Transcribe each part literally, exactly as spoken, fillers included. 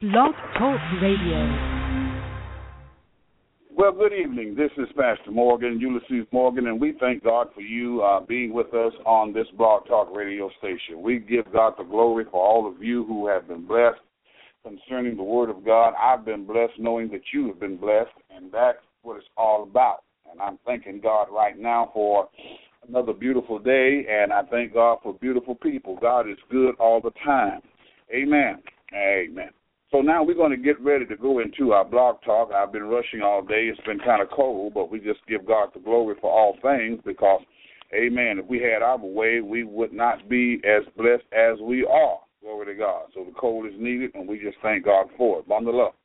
Blog Talk Radio. Well, good evening. This is Pastor Morgan, Ulysses Morgan, and we thank God for you uh, being with us on this Blog Talk Radio station. We give God the glory for all of you who have been blessed concerning the Word of God. I've been blessed knowing that you have been blessed, and that's what it's all about. And I'm thanking God right now for another beautiful day, and I thank God for beautiful people. God is good all the time. Amen. Amen. So now we're going to get ready to go into our blog talk. I've been rushing all day. It's been kind of cold, but we just give God the glory for all things because, amen, if we had our way, we would not be as blessed as we are. Glory to God. So the cold is needed, and we just thank God for it. Bundle up.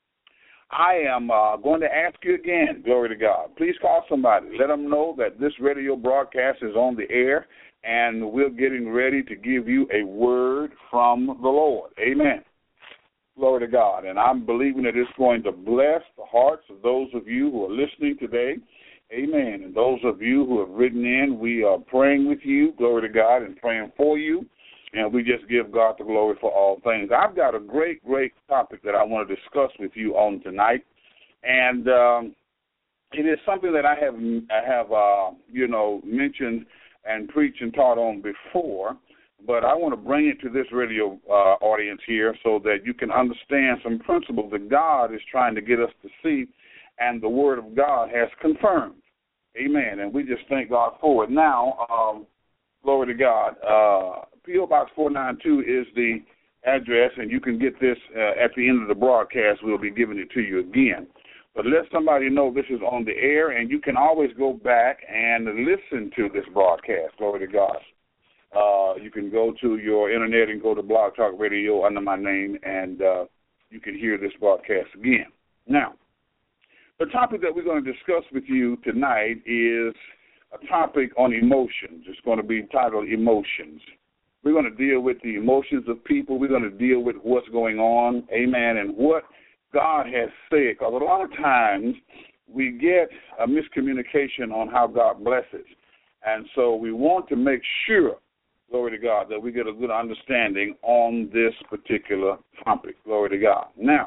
I am uh, going to ask you again, glory to God, please call somebody. Let them know that this radio broadcast is on the air, and we're getting ready to give you a word from the Lord. Amen. Glory to God. And I'm believing that it's going to bless the hearts of those of you who are listening today. Amen. And those of you who have written in, we are praying with you, glory to God, and praying for you. And we just give God the glory for all things. I've got a great, great topic that I want to discuss with you on tonight. And um, it is something that I have, I have uh, you know, mentioned and preached and taught on before. But I want to bring it to this radio uh, audience here so that you can understand some principles that God is trying to get us to see and the Word of God has confirmed. Amen. And we just thank God for it. Now, um, glory to God, uh, P O. Box four ninety-two is the address, and you can get this uh, at the end of the broadcast. We'll be giving it to you again. But let somebody know this is on the air, and you can always go back and listen to this broadcast. Glory to God. Uh, you can go to your internet and go to Blog Talk Radio under my name, and uh, you can hear this broadcast again. Now, the topic that we're going to discuss with you tonight is a topic on emotions. It's going to be titled Emotions. We're going to deal with the emotions of people. We're going to deal with what's going on, amen, and what God has said. Because a lot of times we get a miscommunication on how God blesses. And so we want to make sure, glory to God, that we get a good understanding on this particular topic. Glory to God. Now,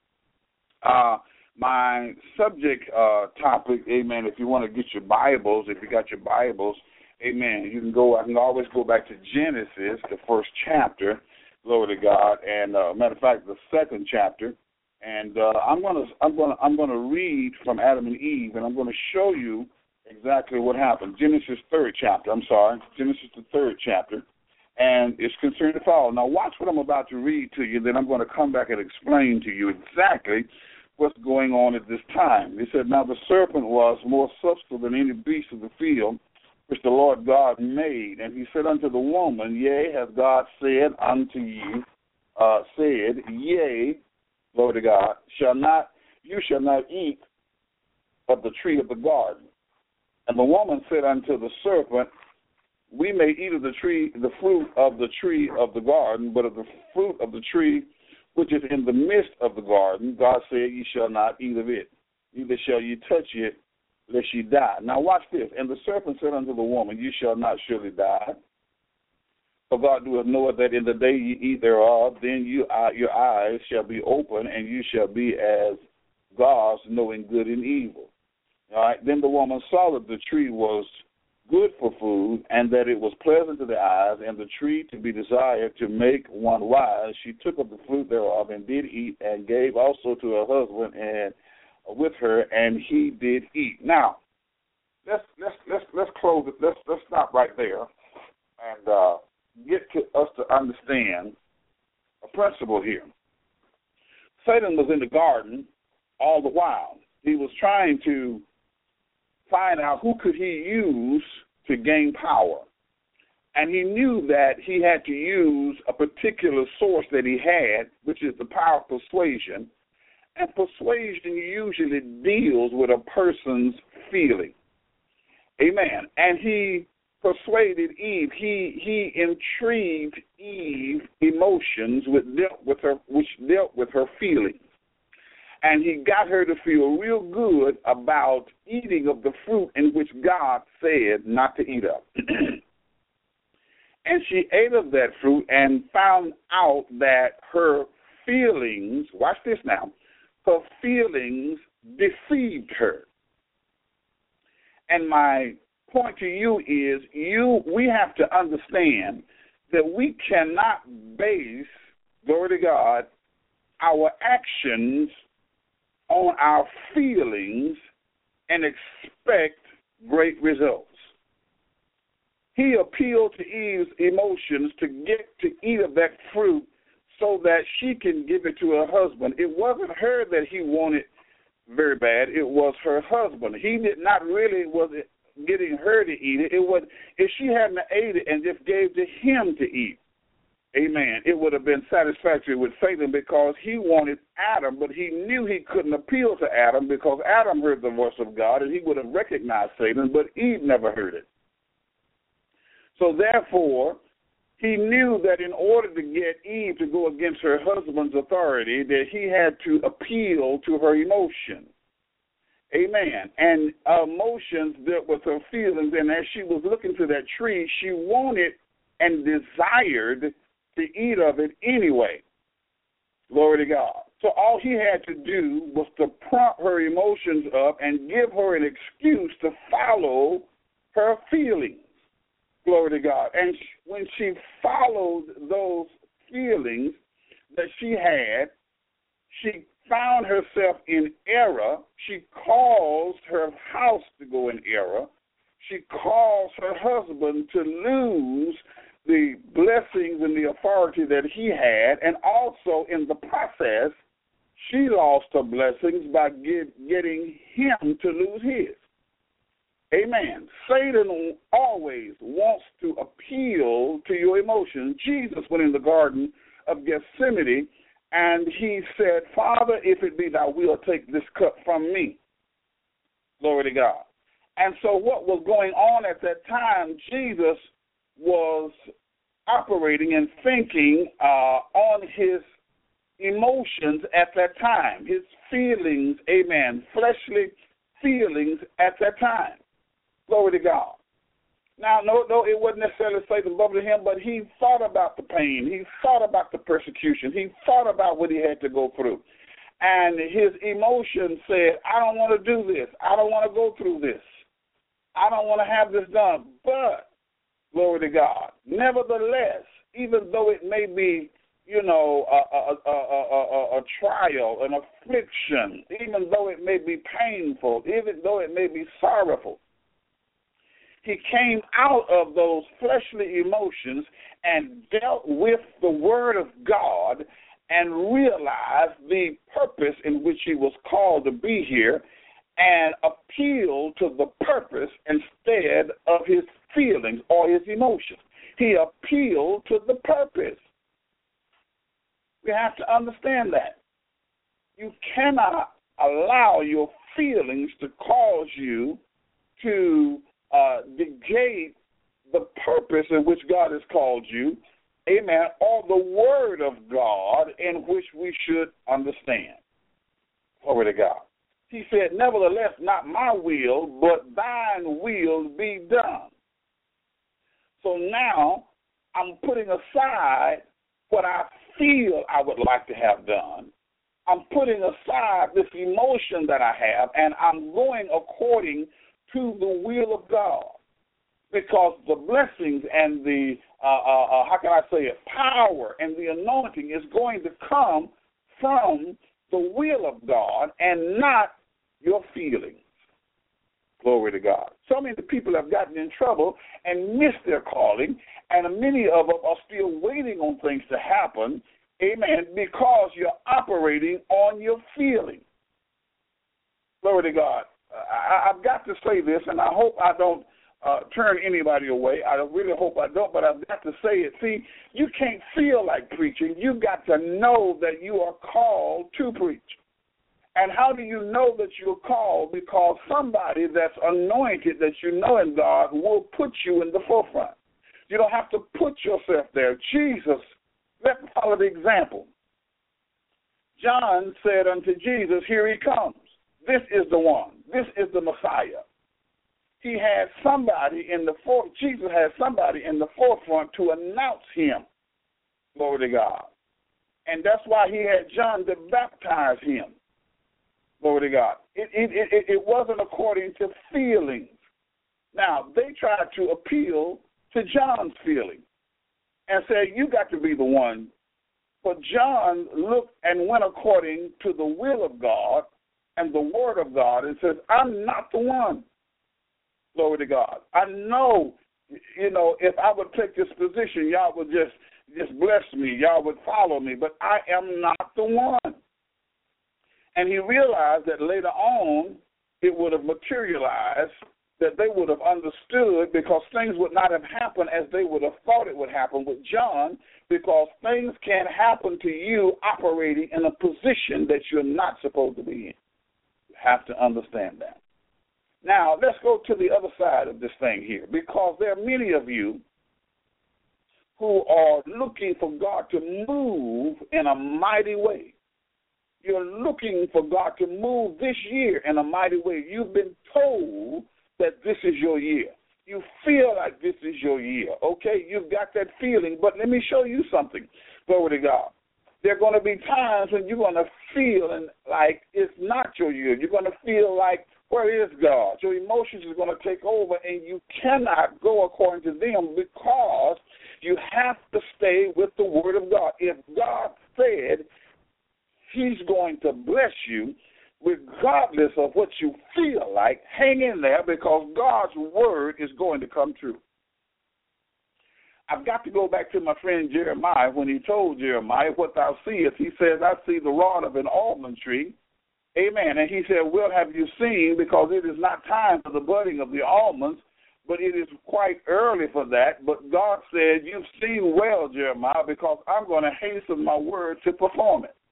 uh, my subject uh, topic, amen, if you want to get your Bibles, if you got your Bibles, amen, you can go, I can always go back to Genesis, the first chapter, glory to God, and uh, matter of fact, the second chapter, and uh, I'm going to I'm going to I'm going to read from Adam and Eve, and I'm going to show you exactly what happened. Genesis third chapter, I'm sorry, Genesis the third chapter, and it's concerning the fall. Now watch what I'm about to read to you, then I'm going to come back and explain to you exactly what's going on at this time. He said, now the serpent was more subtle than any beast of the field, which the Lord God made. And he said unto the woman, yea, hath God said unto you, uh, said, yea, glory to God, shall not, you shall not eat of the tree of the garden. And the woman said unto the serpent, we may eat of the tree, the fruit of the tree of the garden, but of the fruit of the tree which is in the midst of the garden, God said, ye shall not eat of it, neither shall ye touch it, lest ye die. Now watch this. And the serpent said unto the woman, you shall not surely die. For God doeth know that in the day ye eat thereof, then you, uh, your eyes shall be open, and you shall be as gods, knowing good and evil. All right. Then the woman saw that the tree was good for food, and that it was pleasant to the eyes, and the tree to be desired to make one wise. She took of the fruit thereof and did eat, and gave also to her husband and with her, and he did eat. Now, let's let's let's let's close it. Let's let's stop right there, and uh, get to us to understand a principle here. Satan was in the garden all the while. He was trying to find out who could he use to gain power. And he knew that he had to use a particular source that he had, which is the power of persuasion. And persuasion usually deals with a person's feeling. Amen. And he persuaded Eve. He he intrigued Eve emotions which dealt with her, which dealt with her feelings. And he got her to feel real good about eating of the fruit in which God said not to eat of. And she ate of that fruit and found out that her feelings, watch this now, her feelings deceived her. And my point to you is you we have to understand that we cannot base, glory to God, our actions on our feelings and expect great results. He appealed to Eve's emotions to get to eat of that fruit so that she can give it to her husband. It wasn't her that he wanted very bad. It was her husband. He did not really was getting her to eat it. It was if she hadn't ate it and just gave to him to eat. Amen. It would have been satisfactory with Satan because he wanted Adam, but he knew he couldn't appeal to Adam because Adam heard the voice of God and he would have recognized Satan, but Eve never heard it. So therefore, he knew that in order to get Eve to go against her husband's authority, that he had to appeal to her emotion. Amen. And emotions dealt with her feelings, and as she was looking to that tree, she wanted and desired to eat of it anyway. Glory to God. So all he had to do was to prompt her emotions up and give her an excuse to follow her feelings. Glory to God. And when she followed those feelings that she had, she found herself in error. She caused her house to go in error. She caused her husband to lose the blessings and the authority that he had, and also in the process, she lost her blessings by get, getting him to lose his. Amen. Satan always wants to appeal to your emotions. Jesus went in the Garden of Gethsemane, and he said, Father, if it be thy will, take this cup from me. Glory to God. And so what was going on at that time, Jesus was operating and thinking uh, on his emotions at that time, his feelings, amen, fleshly feelings at that time. Glory to God. Now, no, no, it wasn't necessarily Satan above to him, but he thought about the pain. He thought about the persecution. He thought about what he had to go through. And his emotions said, I don't want to do this. I don't want to go through this. I don't want to have this done. But, glory to God, nevertheless, even though it may be, you know, a, a, a, a, a, a trial, an affliction, even though it may be painful, even though it may be sorrowful, he came out of those fleshly emotions and dealt with the Word of God and realized the purpose in which he was called to be here and appealed to the purpose instead of his feelings or his emotions. He appealed to the purpose. We have to understand that. You cannot allow your feelings to cause you to Uh, negate the purpose in which God has called you, amen, or the Word of God in which we should understand. Glory to God. He said, nevertheless, not my will, but thine will be done. So now I'm putting aside what I feel I would like to have done. I'm putting aside this emotion that I have, and I'm going according to the will of God, because the blessings and the, uh, uh, uh, how can I say it, power and the anointing is going to come from the will of God and not your feelings. Glory to God. So many people have gotten in trouble and missed their calling, and many of them are still waiting on things to happen, amen, because you're operating on your feelings. Glory to God. I, I've got to say this, and I hope I don't uh, turn anybody away. I really hope I don't, but I've got to say it. See, you can't feel like preaching. You've got to know that you are called to preach. And how do you know that you're called? Because somebody that's anointed, that you know in God, will put you in the forefront. You don't have to put yourself there. Jesus, let's follow the example. John said unto Jesus, here he comes. This is the one. This is the Messiah. He had somebody in the for- Jesus had somebody in the forefront to announce him. Glory to God. And that's why he had John to baptize him. Glory to God. It, it, it, it wasn't according to feelings. Now, they tried to appeal to John's feelings and said, you got to be the one. But John looked and went according to the will of God and the word of God and says, I'm not the one. Glory to God. I know, you know, if I would take this position, y'all would just, just bless me. Y'all would follow me. But I am not the one. And he realized that later on it would have materialized, that they would have understood, because things would not have happened as they would have thought it would happen with John, because things can happen to you operating in a position that you're not supposed to be in. You have to understand that. Now, let's go to the other side of this thing here, because there are many of you who are looking for God to move in a mighty way. You're looking for God to move this year in a mighty way. You've been told that this is your year. You feel like this is your year, okay? You've got that feeling, but let me show you something. Glory to God. There are going to be times when you're going to feel and like it's not your year. You're going to feel like, where is God? Your emotions are going to take over, and you cannot go according to them, because you have to stay with the word of God. If God said he's going to bless you, regardless of what you feel like, hang in there, because God's word is going to come true. I've got to go back to my friend Jeremiah when he told Jeremiah, what thou seest. He says, I see the rod of an almond tree. Amen. And he said, well, have you seen, because it is not time for the budding of the almonds, but it is quite early for that. But God said, you've seen well, Jeremiah, because I'm going to hasten my word to perform it.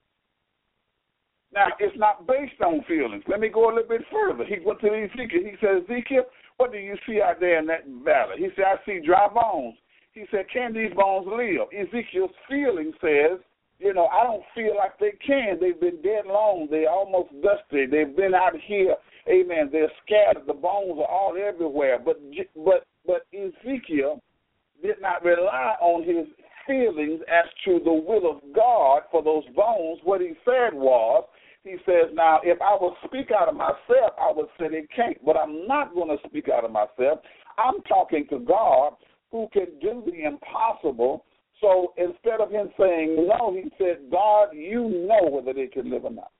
Now, it's not based on feelings. Let me go a little bit further. He went to Ezekiel. He said, Ezekiel, what do you see out there in that valley? He said, I see dry bones. He said, can these bones live? Ezekiel's feeling says, you know, I don't feel like they can. They've been dead long. They're almost dusty. They've been out here. Amen. They're scattered. The bones are all everywhere. But but but Ezekiel did not rely on his feelings as to the will of God for those bones. What he said was, he says, now, if I will speak out of myself, I would say they can't. But I'm not going to speak out of myself. I'm talking to God, who can do the impossible. So instead of him saying no, he said, God, you know whether they can live or not.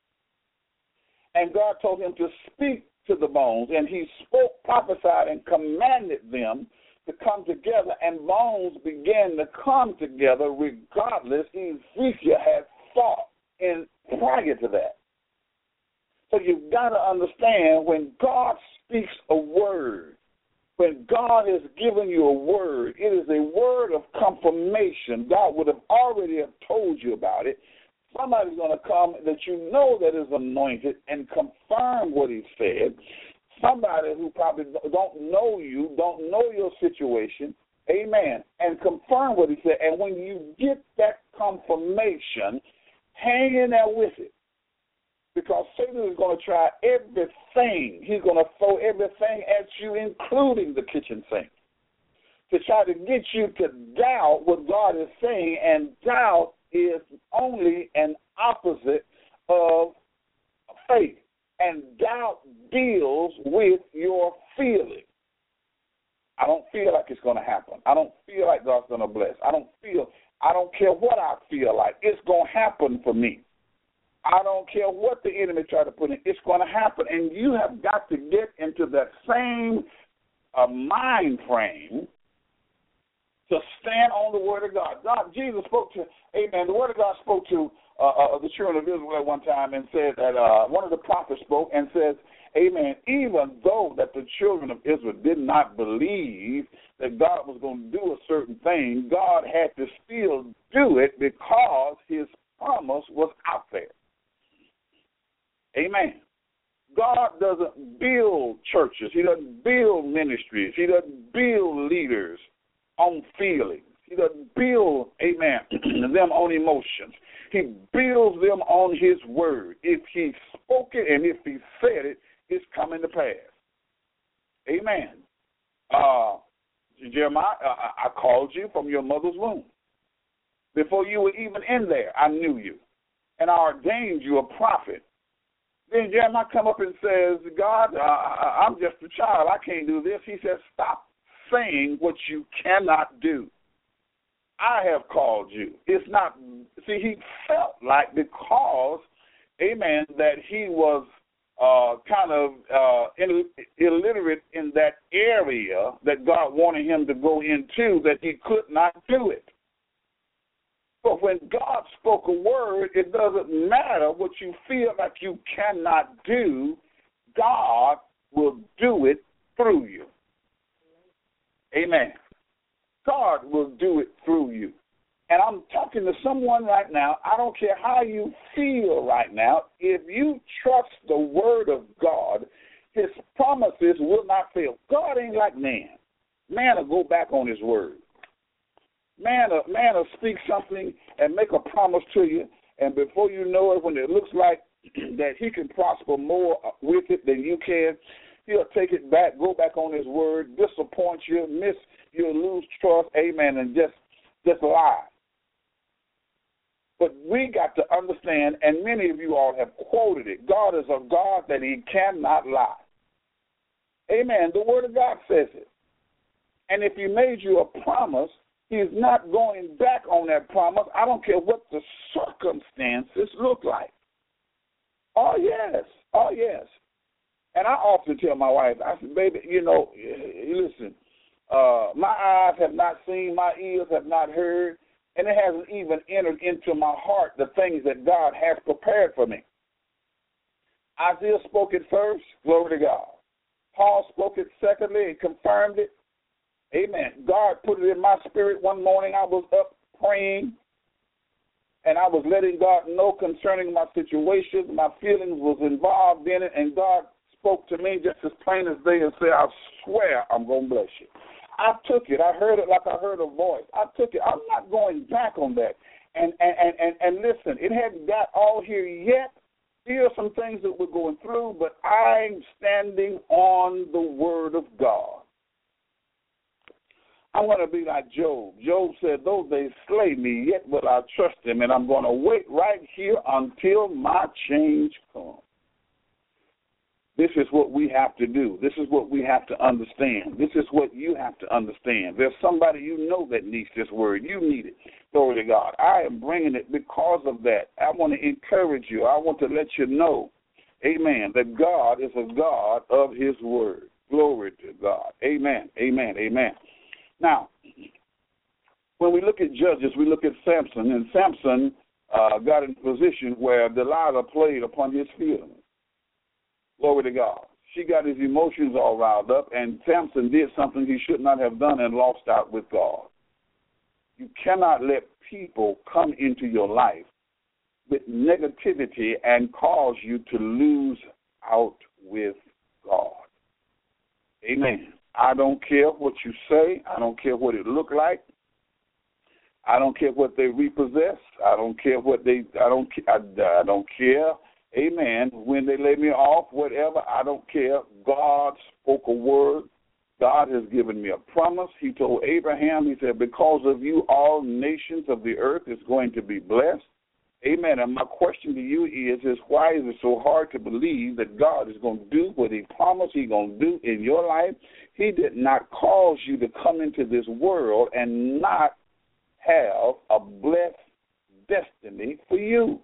And God told him to speak to the bones, and he spoke, prophesied, and commanded them to come together, and bones began to come together regardless. Ezekiel had thought in prior to that. So you've got to understand, when God speaks a word, when God has given you a word, it is a word of confirmation. God would have already have told you about it. Somebody's going to come that you know that is anointed and confirm what he said. Somebody who probably don't know you, don't know your situation, amen, and confirm what he said. And when you get that confirmation, hang in there with it. Because Satan is going to try everything. He's going to throw everything at you, including the kitchen sink, to try to get you to doubt what God is saying. And doubt is only an opposite of faith. And doubt deals with your feeling. I don't feel like it's going to happen. I don't feel like God's going to bless. I don't feel, I don't care what I feel like. It's going to happen for me. I don't care what the enemy try to put in. It's going to happen. And you have got to get into that same uh, mind frame to stand on the word of God. God, Jesus spoke to, amen, the word of God spoke to uh, uh, the children of Israel at one time and said that uh, one of the prophets spoke and says, amen, even though that the children of Israel did not believe that God was going to do a certain thing, God had to still do it because his promise was out there. Amen. God doesn't build churches. He doesn't build ministries. He doesn't build leaders on feelings. He doesn't build, amen, them on emotions. He builds them on his word. If he spoke it and if he said it, it's coming to pass. Amen. Uh, Jeremiah, uh, I called you from your mother's womb. Before you were even in there, I knew you, and I ordained you a prophet. Then Jeremiah come up and says, God, uh, I'm just a child. I can't do this. He says, stop saying what you cannot do. I have called you. It's not, see, he felt like because, amen, that he was uh, kind of uh, Ill- illiterate in that area that God wanted him to go into, that he could not do it. But when God spoke a word, it doesn't matter what you feel like you cannot do, God will do it through you. Amen. God will do it through you. And I'm talking to someone right now, I don't care how you feel right now, if you trust the word of God, his promises will not fail. God ain't like man. Man will go back on his word. Man will, man will speak something and make a promise to you, and before you know it, when it looks like that he can prosper more with it than you can, he'll take it back, go back on his word, disappoint you, miss, you'll lose trust, amen, and just, just lie. But we got to understand, and many of you all have quoted it, God is a God that he cannot lie. Amen. The word of God says it. And if he made you a promise, he's not going back on that promise. I don't care what the circumstances look like. Oh, yes. Oh, yes. And I often tell my wife, I said, baby, you know, listen, uh, my eyes have not seen, my ears have not heard, and it hasn't even entered into my heart the things that God has prepared for me. Isaiah spoke it first, glory to God. Paul spoke it secondly and confirmed it. Amen. God put it in my spirit one morning. I was up praying, and I was letting God know concerning my situation. My feelings was involved in it, and God spoke to me just as plain as day and said, I swear I'm going to bless you. I took it. I heard it like I heard a voice. I took it. I'm not going back on that. And and, and, and, and listen, it hadn't got all here yet. Here are some things that we're going through, but I'm standing on the word of God. I want to be like Job. Job said, though they slay me, yet will I trust him, and I'm going to wait right here until my change comes. This is what we have to do. This is what we have to understand. This is what you have to understand. There's somebody you know that needs this word. You need it. Glory to God. I am bringing it because of that. I want to encourage you. I want to let you know, amen, that God is a God of his word. Glory to God. Amen, amen, amen. Now, when we look at Judges, we look at Samson, and Samson uh, got in a position where Delilah played upon his feelings. Glory to God. She got his emotions all riled up, and Samson did something he should not have done and lost out with God. You cannot let people come into your life with negativity and cause you to lose out with God. Amen. I don't care what you say. I don't care what it look like. I don't care what they repossess. I don't care what they. I don't. I, I don't care. Amen. When they lay me off, whatever, I don't care. God spoke a word. God has given me a promise. He told Abraham, he said, because of you, all nations of the earth is going to be blessed. Amen. And my question to you is, is why is it so hard to believe that God is going to do what he promised he's going to do in your life? He did not cause you to come into this world and not have a blessed destiny for you.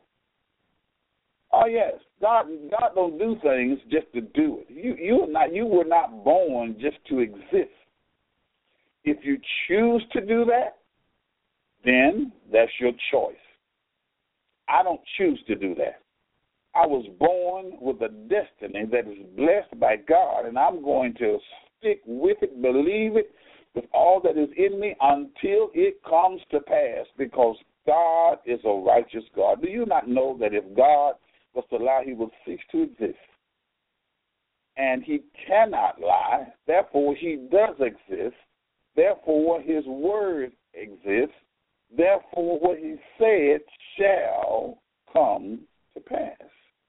Oh yes, God. God don't do things just to do it. You you are not. You were not born just to exist. If you choose to do that, then that's your choice. I don't choose to do that. I was born with a destiny that is blessed by God, and I'm going to stick with it, believe it, with all that is in me until it comes to pass, because God is a righteous God. Do you not know that if God was to lie, he would cease to exist? And he cannot lie, therefore he does exist, therefore his word exists, therefore what he said shall come to pass.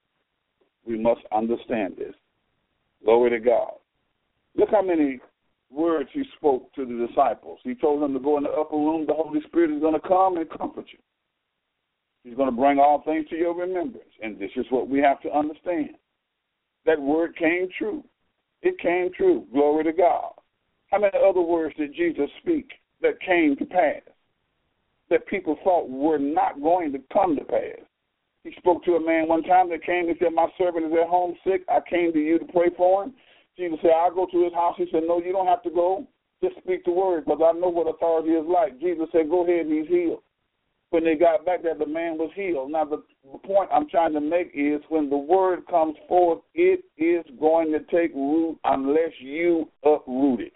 We must understand this. Glory to God. Look how many words he spoke to the disciples. He told them to go in the upper room. The Holy Spirit is going to come and comfort you. He's going to bring all things to your remembrance. And this is what we have to understand. That word came true. It came true. Glory to God. How many other words did Jesus speak that came to pass, that people thought were not going to come to pass? He spoke to a man one time that came and said, my servant is at home sick. I came to you to pray for him. Jesus said, I'll go to his house. He said, no, you don't have to go. Just speak the word, because I know what authority is like. Jesus said, go ahead, and he's healed. When they got back there, the man was healed. Now, the, the point I'm trying to make is when the word comes forth, it is going to take root unless you uproot it.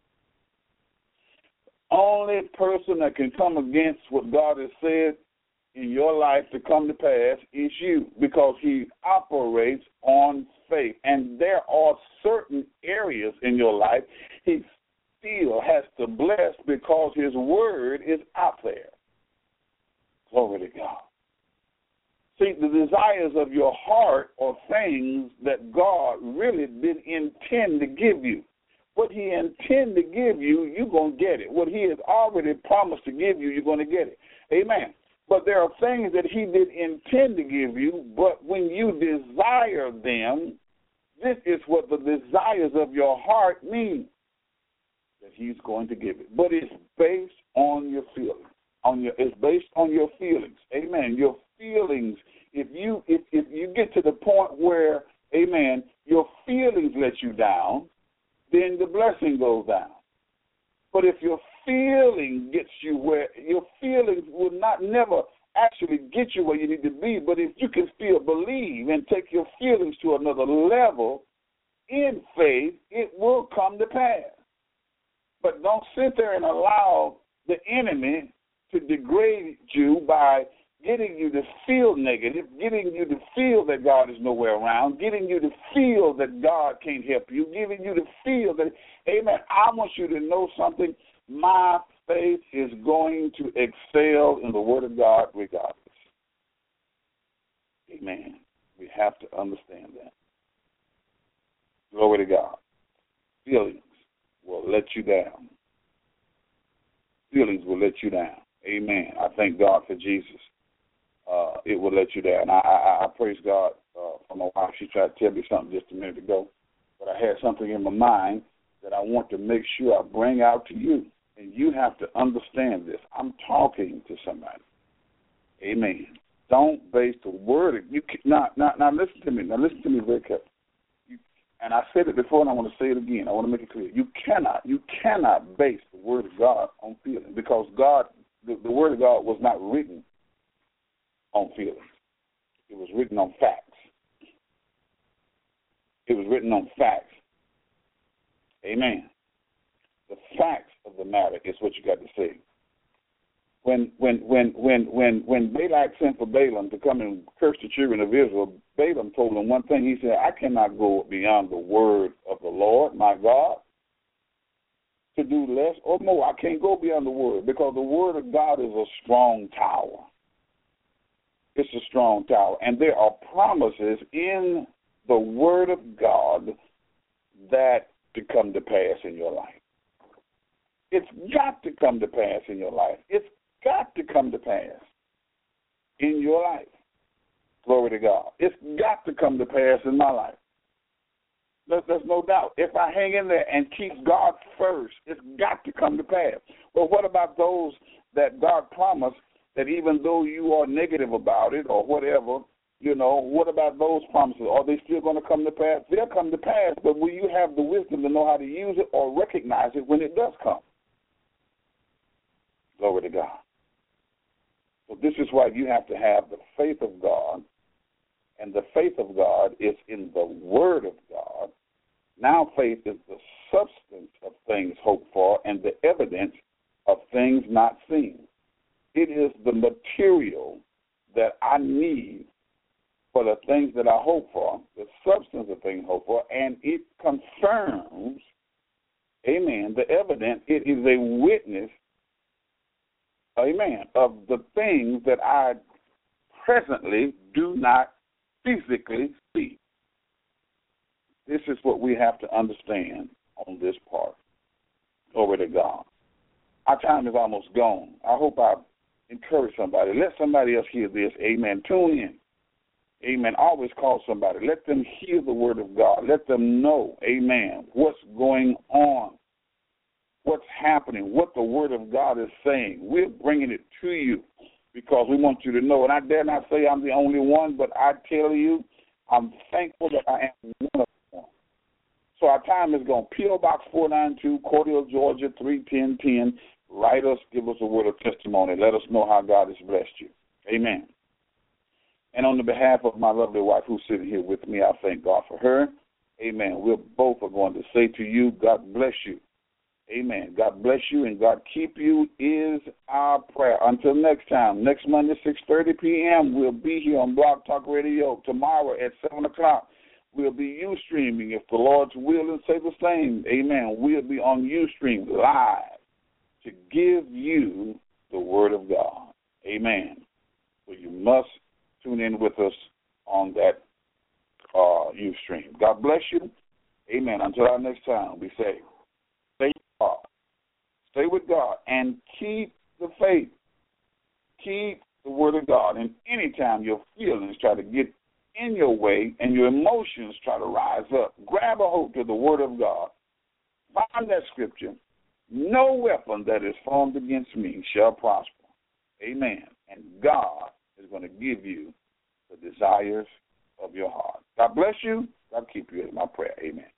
Only person that can come against what God has said in your life to come to pass is you, because he operates on faith. And there are certain areas in your life he still has to bless because his word is out there. Glory to God. See, the desires of your heart are things that God really didn't intend to give you. What he intended to give you, you're going to get it. What he has already promised to give you, you're going to get it. Amen. But there are things that he did intend to give you, but when you desire them, this is what the desires of your heart mean, that he's going to give it. But it's based on your feelings. On your, it's based on your feelings. Amen. Your feelings, if you if, if you get to the point where, amen, your feelings let you down, then the blessing goes down. But if your feeling gets you where, your feelings will not never actually get you where you need to be, but if you can still believe and take your feelings to another level in faith, it will come to pass. But don't sit there and allow the enemy to degrade you by getting you to feel negative, getting you to feel that God is nowhere around, getting you to feel that God can't help you, giving you to feel that, amen, I want you to know something. My faith is going to excel in the Word of God regardless. Amen. We have to understand that. Glory to God. Feelings will let you down. Feelings will let you down. Amen. I thank God for Jesus. Uh, it will let you down. I, I, I praise God uh, for my wife. She tried to tell me something just a minute ago, but I had something in my mind that I want to make sure I bring out to you, and you have to understand this. I'm talking to somebody. Amen. Don't base the word. You can, now, now, now listen to me. Now listen to me very carefully. You, and I said it before, and I want to say it again. I want to make it clear. You cannot, you cannot base the word of God on feeling, because God, the, the word of God was not written on feelings. It was written on facts. It was written on facts. Amen. The facts of the matter is what you got to say. When when when when when when Balak sent for Balaam to come and curse the children of Israel, Balaam told him one thing. He said, I cannot go beyond the word of the Lord, my God, to do less or more. I can't go beyond the word, because the word of God is a strong tower. It's a strong tower. And there are promises in the word of God that to come to pass in your life. It's got to come to pass in your life. It's got to come to pass in your life. Glory to God. It's got to come to pass in my life. There's, there's no doubt. If I hang in there and keep God first, it's got to come to pass. Well, what about those that God promised that even though you are negative about it or whatever, you know, what about those promises? Are they still going to come to pass? They'll come to pass, but will you have the wisdom to know how to use it or recognize it when it does come? Glory to God. So this is why you have to have the faith of God, and the faith of God is in the Word of God. Now faith is the substance of things hoped for and the evidence of things not seen. It is the material that I need for the things that I hope for, the substance of things hoped for, and it confirms, amen, the evidence. It is a witness, amen, of the things that I presently do not physically see. This is what we have to understand on this part. Glory to God. Our time is almost gone. I hope I encourage somebody. Let somebody else hear this. Amen. Tune in. Amen. Always call somebody. Let them hear the word of God. Let them know, amen, what's going on, what's happening, what the word of God is saying. We're bringing it to you because we want you to know. And I dare not say I'm the only one, but I tell you, I'm thankful that I am one of them. So our time is gone. P O. Box four ninety-two, Cordell, Georgia, three ten ten. Write us, give us a word of testimony. Let us know how God has blessed you. Amen. And on the behalf of my lovely wife who's sitting here with me, I thank God for her. Amen. We both are going to say to you, God bless you. Amen. God bless you and God keep you is our prayer. Until next time, next Monday, six thirty p.m., we'll be here on Blog Talk Radio. Tomorrow at seven o'clock, we'll be Ustreaming. If the Lord's will and say the same, amen, we'll be on Ustream live to give you the word of God. Amen. So you must tune in with us on that uh, Ustream. God bless you. Amen. Until our next time, we say, stay with God. Stay with God and keep the faith. Keep the word of God. And anytime your feelings try to get in your way and your emotions try to rise up, grab a hold to the word of God. Find that scripture. No weapon that is formed against me shall prosper. Amen. And God is going to give you the desires of your heart. God bless you. God keep you is my prayer. Amen.